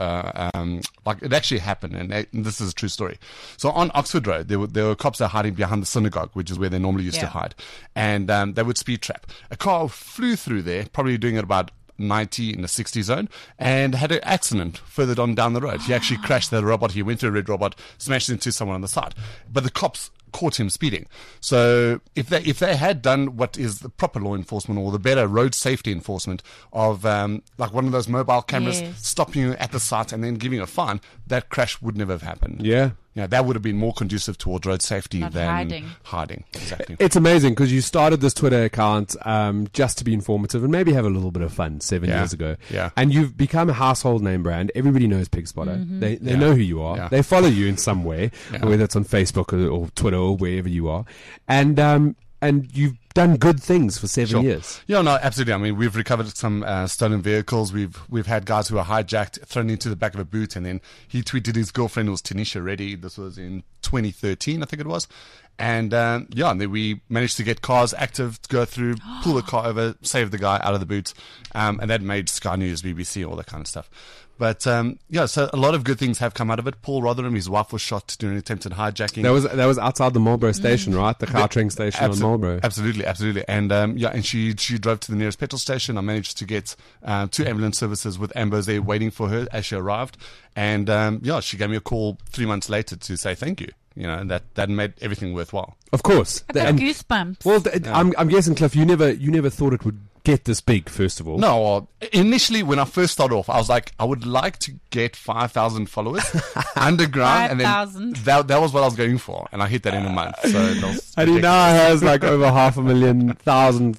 like it actually happened, and this is a true story. So on Oxford Road, there were cops that are hiding behind the synagogue, which is where they normally used to Yeah. hide, and they would speed trap. A car flew through there, probably doing it about 90 in the 60 zone, and had an accident further down the road. He actually crashed the robot. He went through a red robot, smashed into someone on the side. But the cops caught him speeding. So if they had done what is the proper law enforcement or the better road safety enforcement of like one of those mobile cameras Yes. stopping you at the site and then giving you a fine, that crash would never have happened. Yeah. That would have been more conducive towards road safety Not than hiding. Exactly. It's amazing because you started this Twitter account just to be informative and maybe have a little bit of fun 7 Yeah. years ago. Yeah. And you've become a household name brand. Everybody knows Pig Spotter. They Yeah. know who you are. Yeah. They follow you in some way, Yeah. whether it's on Facebook or Twitter or wherever you are. And you've done good things for 7 Sure. years. Yeah, no, absolutely. I mean, we've recovered some stolen vehicles. We've had guys who were hijacked, thrown into the back of a boot, and then he tweeted his girlfriend was Tanisha Reddy. This was in 2013, I think it was. And and then we managed to get cars active, to go through, pull the car over, save the guy out of the boot, and that made Sky News, BBC, all that kind of stuff. But so a lot of good things have come out of it. Paul Rotherham, his wife was shot during an attempted hijacking. That was outside the Marlborough station, right? The Gauteng station on Marlborough. Absolutely. And and she drove to the nearest petrol station. I managed to get 2 ambulance services with ambos there waiting for her as she arrived. And she gave me a call 3 months later to say thank you. And that made everything worthwhile. Of course. I got And- goosebumps. well, I'm guessing, Cliff, you never thought it would get this big, first of all. No, well, initially when I first started off, I was like, I would like to get 5,000 followers underground, and then 5,000. that was what I was going for, and I hit that in a month. So that was And he now has like over 500,000 thousand.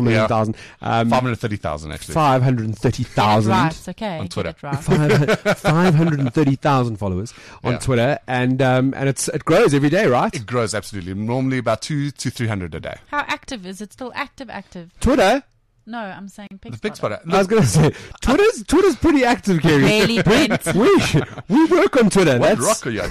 530,000 actually. 530,000. Right, okay. On get Twitter. it right. 530,000 followers on Yeah. Twitter, and it grows every day, right? It grows absolutely. Normally about 200 to 300 a day. How active is it? Still active? Twitter. No, I'm saying Pig The Pig Spotter. Spotter. I was going to say Twitter's pretty active, Gary. Really, Brent? we work on Twitter. What That's rock are you on?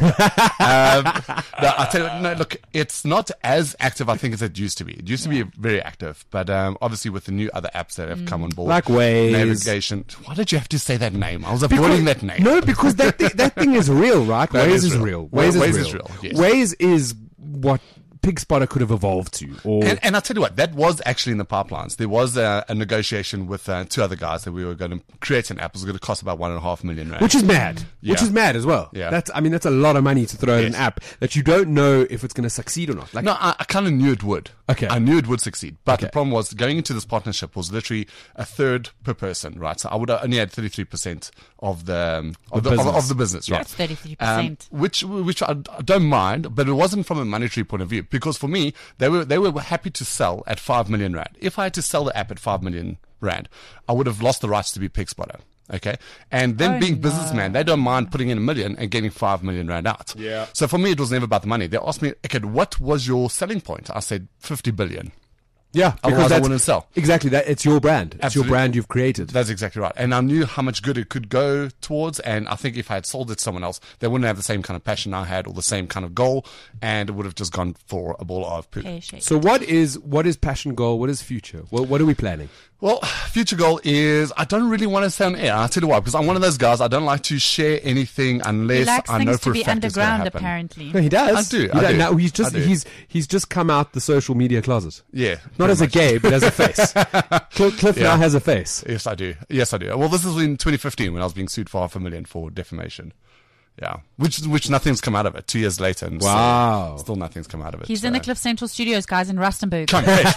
No, I tell you, no, look, it's not as active, I think, as it used to be. It used to be very active, but obviously with the new other apps that have come on board, Like Waze. navigation. Why did you have to say that name? I was avoiding that name. No, because that thing is real, right? That Waze is is real. real. Waze is real, yes. Waze is what Pig Spotter could have evolved to. Or And I'll tell you what, that was actually in the pipelines. There was a negotiation with 2 other guys that we were going to create an app. It was going to cost about 1.5 million rand. which is mad. Which Yeah. is mad as well. Yeah. That's a lot of money to throw at an Yes. app that you don't know if it's going to succeed or not. Like, No, I kind of knew it would. Okay. I knew it would succeed. But Okay. the problem was going into this partnership was literally a third per person, right? So I would have only had 33% of the business, right? That's 33%. Which I don't mind, but it wasn't from a monetary point of view, because for me they were happy to sell at 5 million rand. If I had to sell the app at 5 million rand, I would have lost the rights to be Pig Spotter. Okay. And them Oh, being no. businessmen, they don't mind putting in 1 million and getting 5 million rand out. Yeah. So for me, it was never about the money. They asked me, okay, what was your selling point? I said 50 billion. Yeah, Otherwise, I that's- wouldn't sell. Exactly. That it's your brand. It's Absolutely. your brand you've created. That's exactly right. And I knew how much good it could go towards. And I think if I had sold it to someone else, they wouldn't have the same kind of passion I had or the same kind of goal. And it would have just gone for a ball of poo. Pear-shaped. So what is passion goal? What is future? What are we planning? Well, future goal is I don't really want to say on air. I'll tell you why, because I'm one of those guys. I don't like to share anything He unless likes I know things for to a be fact it's gonna underground, happen. apparently. No, he does. I do, He I does. do. No, he's I do. he's just come out the social media closet. Yeah. Not as a gay, but as a face. Cliff Yeah. now has a face. Yes, I do. Yes, I do. Well, this is in 2015 when I was being sued for $500,000 for defamation. Yeah, which nothing's come out of it. 2 years later, and Wow. still nothing's come out of it. He's in the Cliff Central Studios, guys, in Rustenburg.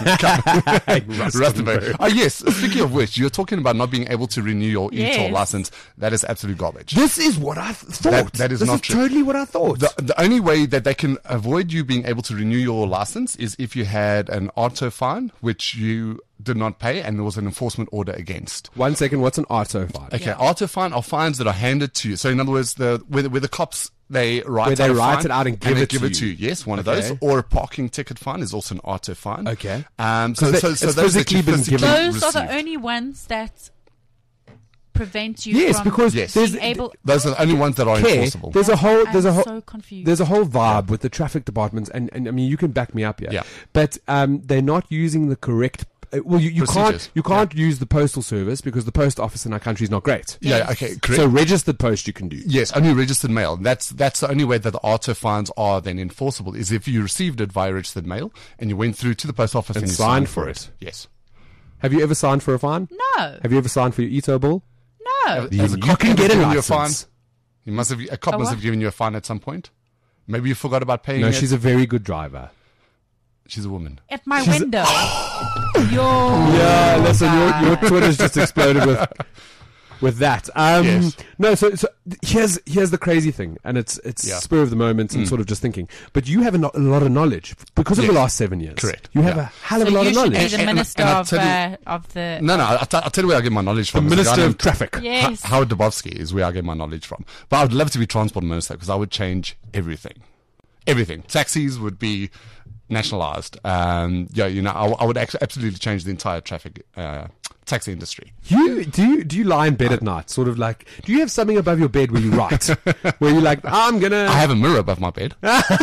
Rustenburg. Oh yes. Speaking of which, you're talking about not being able to renew your e-toll Yes. license. That is absolute garbage. This is what I thought. That is this not is true. totally what I thought. The only way that they can avoid you being able to renew your license is if you had an auto fine, which you did not pay, and there was an enforcement order against. 1 second. What's an auto fine? Okay, Yeah. auto fine are fines that are handed to you. So in other words, where the cops they write Where they out a write fine it out and give they it give to it to you. you. Yes, one of Okay. those, or a parking ticket fine is also an auto fine. Okay. So they- so it's those that physically you been physically given- Those are the receive. only ones that prevent you Yes, from because Yes. there's being able. Those are the only ones that are care. enforceable. There's a whole so confused. there's a whole vibe with the traffic departments, and I mean you can back me up here. Yeah. But they're not using the correct. Well, you Procedures. can't use the postal service because the post office in our country is not great. Yeah, Yes. okay, correct. So registered post you can do. Yes, only registered mail. That's the only way that the auto fines are then enforceable is if you received it via registered mail and you went through to the post office and, And you signed signed for for it. Yes. Have you ever signed for a fine? No, Have you ever signed for your e-toll bill? no. As a You cop can get a given you a fine. license. You must have a cop A must what? have given you a fine at some point. Maybe you forgot about paying No, it. she's a very good driver. She's a woman. At my window. Yo. Yeah, listen, guy. your Twitter's just exploded with that. Yes. No, so here's the crazy thing, and it's Yeah. spur of the moment and sort of just thinking. But you have a lot of knowledge because of Yes. the last 7 years. Correct. You have Yeah. a hell of So a lot you of should be knowledge. the And- minister and I'll tell you- of the. No, I'll tell you where I get my knowledge from. The There's a guy Minister of named Traffic. Yes. Howard Dubovsky is where I get my knowledge from. But I would love to be transport minister because I would change everything. Everything. Taxis would be nationalized. I would absolutely change the entire traffic taxi industry. Do you lie in bed at night? Sort of like, do you have something above your bed where you write? Where you're like, I'm gonna. I have a mirror above my bed.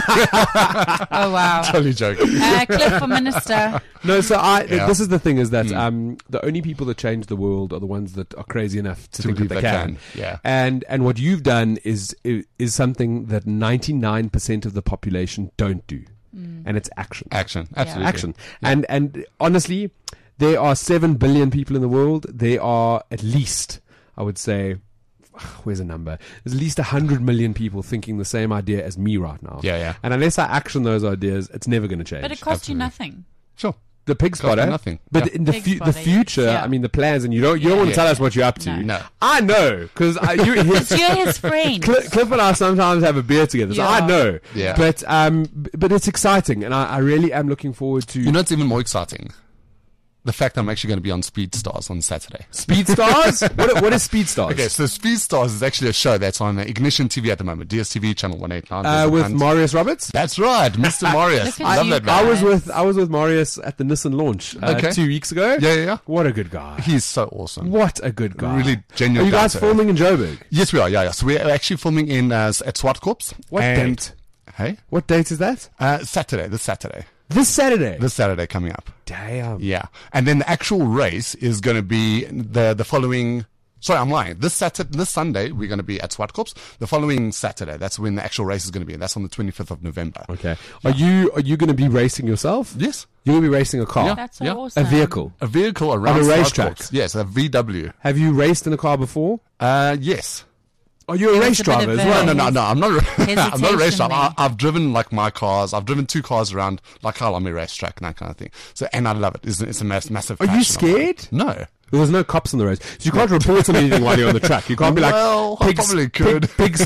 Oh wow. Totally joking. Cliff for minister. No, so Yeah. this is the thing is that the only people that change the world are the ones that are crazy enough to think that believe they they can. can, yeah. And what you've done is something that 99% of the population don't do, and it's action. Action. Absolutely. Action. And honestly, there are 7 billion people in the world. There are at least, I would say, where's a number? There's at least 100 million people thinking the same idea as me right now. Yeah, yeah. And unless I action those ideas, it's never going to change. But it costs you Absolutely. nothing. Sure. The pig Cost spotter, me nothing. but Yeah. in the Pig the spotter, future, yeah. I mean the plans, and you don't want to Yeah. tell us what you're up to. No. No. I know because Because you're his friend. Cliff and I sometimes have a beer together, so Yeah. I know. Yeah. But it's exciting, and I really am looking forward to You know, it's even more exciting. The fact that I'm actually going to be on Speed Stars on Saturday. Speed Stars. what is Speed Stars? Okay, so Speed Stars is actually a show that's on Ignition TV at the moment, DSTV channel 189. There's a With hunt. Marius Roberts. That's right, Mr. Marius. Look at Love you that guys. man. I was with Marius at the Nissan launch Okay. 2 weeks ago. Yeah. What a good guy. He's so awesome. What a good guy. Really genuine Are you guys guy to filming in Joburg? Yes, we are. Yeah. So we're actually filming in at Swartkorps. What and, date? Hey, What date is that? Saturday. This Saturday. This Saturday. This Saturday coming up. Damn. Yeah, and then the actual race is going to be the following. Sorry, I'm lying. This Sunday we're going to be at Swartkorps. The following Saturday, that's when the actual race is going to be, and that's on the 25th of November. Okay. Are you going to be racing yourself? Yes, You're going to be racing a car. Yeah. That's so Yeah. awesome. A vehicle. a vehicle around On a Swartkorps. racetrack? Yes, a VW. Have you raced in a car before? Yes. Are you a race was a bit driver of as a- well? No. I'm not. I'm not a race Hesitation driver. there. I've driven like my cars. I've driven 2 cars around like Kalami racetrack and that kind of thing. So, and I love it. It's a massive. Are you passion of mine. scared? No. There's no cops on the road, so you can't report on anything while you're on the track. You can't be like, Well, I probably could. Pig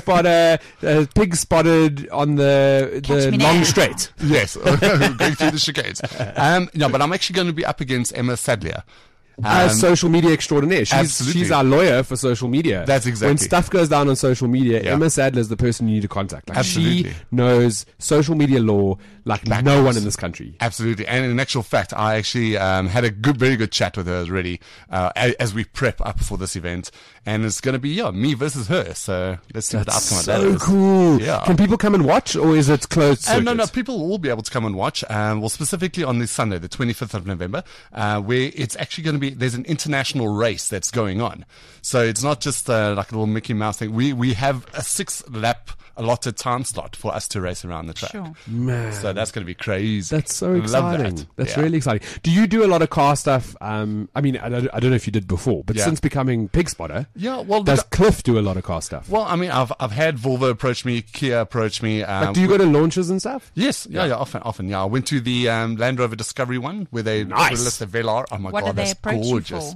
spotted on the Catch me long now. straight. Yes, going through the chicanes. No, but I'm actually going to be up against Emma Sadlier. Social media extraordinaire. Absolutely. She's our lawyer for social media. That's exactly. When stuff goes down on social media, Yeah. Emma Sadler is the person you need to contact. Like, she Absolutely. knows social media law like no one in this country. Absolutely. And in actual fact, I actually had a very good chat with her already as we prep up for this event. And it's going to be, me versus her. So let's see what the outcome of that So is. cool. Yeah. Can people come and watch, or is it closed circuit? No, people will be able to come and watch. Well, specifically on this Sunday, the 25th of November, where it's actually going to be, there's an international race that's going on. So it's not just like a little Mickey Mouse thing. We have a 6-lap allotted time slot for us to race around the track. Sure. Man. So that's going to be crazy. That's so Love exciting. that. That's Yeah. really exciting. Do you do a lot of car stuff? I mean, I don't know if you did before, but Yeah. since becoming Pig Spotter, Yeah, well, does Cliff do a lot of car stuff? well, I mean, I've had Volvo approach me, Kia approach me. Like, do you go to launches and stuff? Yes, yeah, often. Yeah, I went to the Land Rover Discovery one where they Nice. released the Velar. Oh my What god, do they that's approach you gorgeous.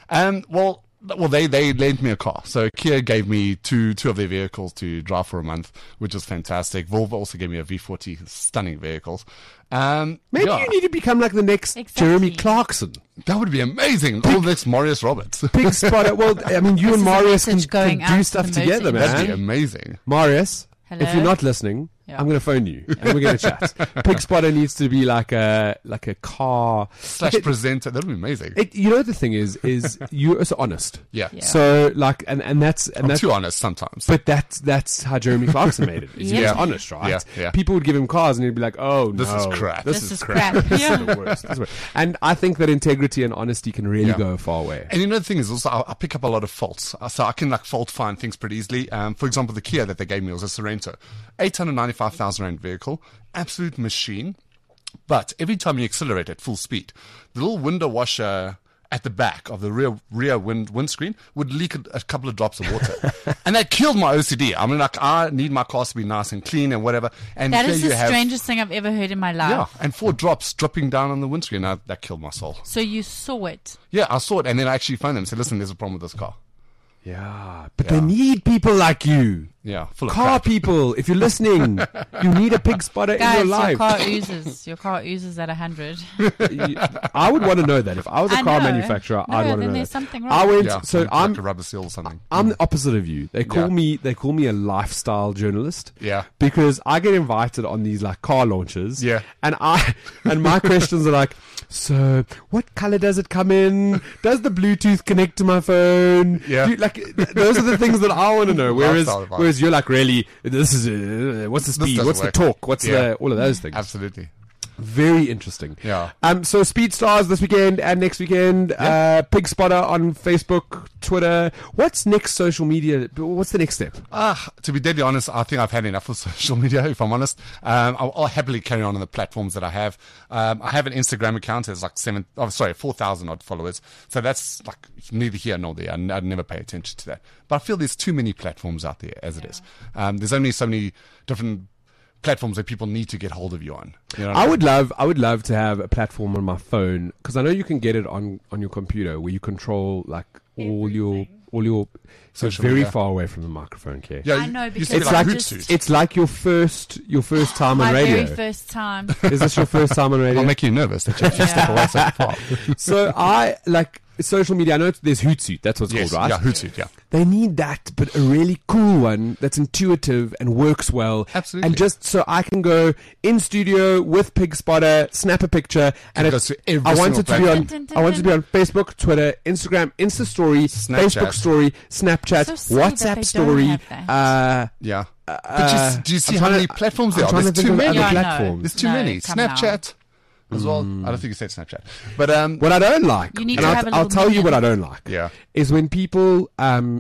for? Well, they lent me a car. So Kia gave me two of their vehicles to drive for a month, which was fantastic. Volvo also gave me a V40, stunning vehicles. Maybe yeah, you need to become like the next Exactly. Jeremy Clarkson. that would be amazing. All next Marius Roberts. Pig Spotter. Well, I mean, you This and is a Marius message can going do out to stuff the together, motor That'd be man. amazing. Marius, if Hello? you're not listening, Yeah. I'm going to phone you and we're going to chat. Pig Spotter needs to be like a car Slash like presenter. That'd be amazing. you know, the thing is you're so honest. Yeah. Yeah. So like, and that's I'm too honest sometimes. But that's how Jeremy Clarkson made it. Is he Yeah. was honest, right? Yeah, yeah. People would give him cars and he'd be like, "Oh, This no, is crap. This is crap. This Yeah. is the worst. This is the worst." And I think that integrity and honesty can really Yeah. go a far way. And you know, the thing is also, I pick up a lot of faults. So I can like fault find things pretty easily. For example, the Kia that they gave me was a Sorento. 895,000 rand vehicle. Absolute machine. But every time you accelerate at full speed, the little window washer at the back of the rear windscreen would leak a couple of drops of water. And that killed my OCD. I mean, like, I need my cars to be nice and clean and whatever. And That here is you the have, strangest thing I've ever heard in my life. yeah, and 4 drops dripping down on the windscreen. That killed my soul. So you saw it. Yeah, I saw it, and then I actually phoned them and said, listen, there's a problem with this car. Yeah, but Yeah. they need people like you. Yeah, full of Car crap. people, if you're listening, you need a Pig Spotter in Guys, your your life. car oozes. Your car oozes at 100. I would want to know that. If I was a I car know. manufacturer, No, I'd want to then know there's that. something I wrong. went, Yeah, so like I'm a rubber seal or something. I'm the opposite of you. They call Yeah. me a lifestyle journalist. Yeah. Because I get invited on these like car launches. Yeah. And my questions are like, so what color does it come in? Does the Bluetooth connect to my phone? Yeah. Those are the things that I want to know. Lifestyle advice. Whereas you're like, really, this is what's the speed? doesn't What's the work. torque? What's Yeah. all of those things? Absolutely. Very interesting. Yeah. So Speed Stars this weekend and next weekend. Pig Spotter on Facebook, Twitter. What's next social media? What's the next step? To be deadly honest, I think I've had enough of social media, if I'm honest. I'll happily carry on the platforms that I have. I have an Instagram account. It's like 4,000 odd followers. So that's like neither here nor there. I'd never pay attention to that. But I feel there's too many platforms out there as it is. There's only so many different platforms that people need to get hold of you on. You know what I would love to have a platform on my phone, because I know you can get it on your computer where you control like all your so Social very media. far away from the microphone, Care. Yeah, I know, you because see It's like like Hootsuite. it's like your first time My on radio. very first time. Is this your first time on radio? I'll make you nervous that you have to step away so far. So I like social media. I know there's Hootsuite. That's what's Yes, called, right? yeah, Hootsuite, yeah. They need that, but a really cool one that's intuitive and works well. Absolutely. And just so I can go in studio with Pig Spotter, snap a picture, and It goes to every I want single it to be on. platform. I want it to be on Facebook, Twitter, Instagram, Insta Story, Snapchat. Facebook Story, Snapchat, So silly that they WhatsApp don't Story. have that. Yeah. But do you see I'm how trying many to- platforms I'm there are? trying There's to think too of many. other Yeah, I know. platforms. There's too No, many. come now. Snapchat as well. I don't think you said Snapchat. But What I don't like, You need and to I'll, have a I'll little tell you minion. what I don't like. Yeah. Is when people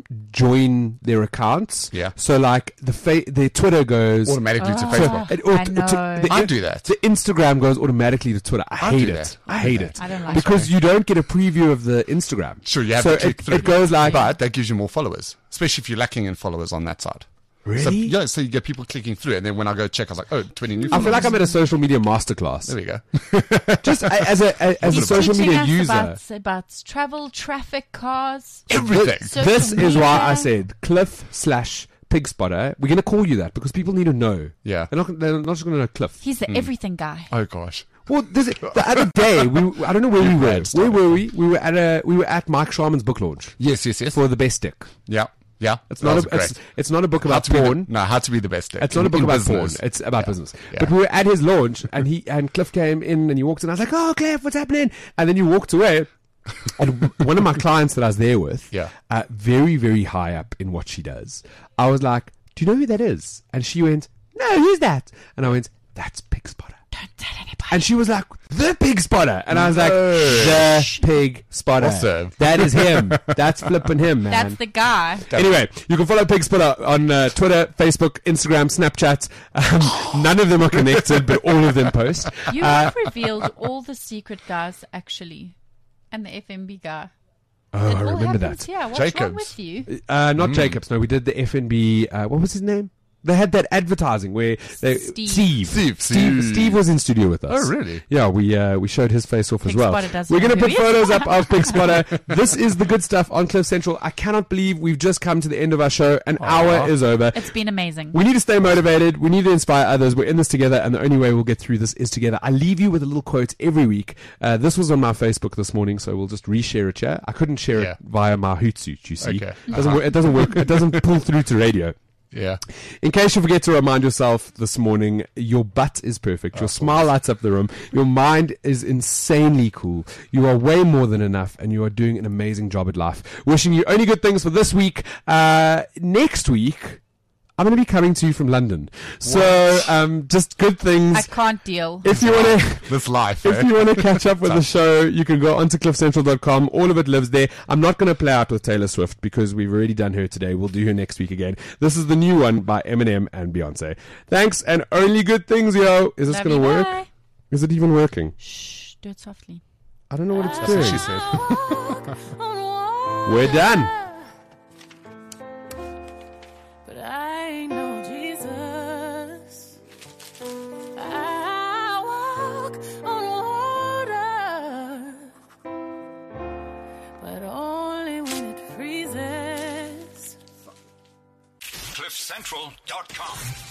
join their accounts. Yeah. So like their Twitter goes automatically to Oh. Facebook. I know. I do that. The Instagram goes automatically to Twitter. I hate do it. that. I hate it. I don't like because you don't get a preview of the Instagram. Sure, you have so to click through. it goes like, But that gives you more followers, especially if you're lacking in followers on that side. really? So you get people clicking through, and then when I go check, I was like, oh, 20 new I followers. feel like I'm at a social media masterclass. There we go. Just as a He's social teaching media us user. about travel, traffic, cars. Everything. So- This Social is why I media. said Cliff/Pig Spotter. We're going to call you that because people need to know. Yeah. They're not just going to know Cliff. He's the everything guy. Oh, gosh. Well, the other day, I don't know where we were. Where were we? We were at Mike Sharman's book launch. Yes. For The Best Stick. Yeah. It's not a book about porn. How to be the best. It's not a book about porn. It's about business. Yeah. But we were at his launch, and Cliff came in, and he walked in. I was like, "Oh, Cliff, what's happening?" And then you walked away. And one of my clients that I was there with, very, very high up in what she does, I was like, "Do you know who that is?" And she went, "No, who's that?" And I went, "That's Pig Spotter." Don't tell anybody. And she was like, "The Pig Spotter." And I was like, "The Pig Spotter." Awesome. That is him. That's flipping him, man. That's the guy. Anyway, you can follow Pig Spotter on Twitter, Facebook, Instagram, Snapchat. None of them are connected, but all of them post. You have revealed all the secret guys, actually. And the FNB guy. Oh, I remember that. Yeah, what's Jacobs. wrong with you? Not Jacobs. No, we did the FNB. What was his name? They had that advertising where Steve was in studio with us. Oh, really? Yeah, we showed his face off as well. We're going to put photos up of Pig Spotter. This is the good stuff on Cliff Central. I cannot believe we've just come to the end of our show. An hour is over. It's been amazing. We need to stay motivated. We need to inspire others. We're in this together, and the only way we'll get through this is together. I leave you with a little quote every week. This was on my Facebook this morning, so we'll just reshare it here. I couldn't share it via my Hootsuite, you see. Okay. It doesn't work. It doesn't pull through to radio. Yeah. In case you forget to remind yourself this morning, your butt is perfect. Your smile lights up the room. Your mind is insanely cool. You are way more than enough, and you are doing an amazing job at life. Wishing you only good things for this week. Next week, I'm going to be coming to you from London. So, just good things. I can't deal. If you want to, this life. if you want to catch up with the show, you can go onto cliffcentral.com. All of it lives there. I'm not going to play out with Taylor Swift because we've already done her today. We'll do her next week again. This is the new one by Eminem and Beyonce. Thanks, and only good things, yo. Is this going to work? Bye. Is it even working? Shh, do it softly. I don't know what it's That's doing. what she said. We're done. I know Jesus. I walk on water, but only when it freezes. CliffCentral.com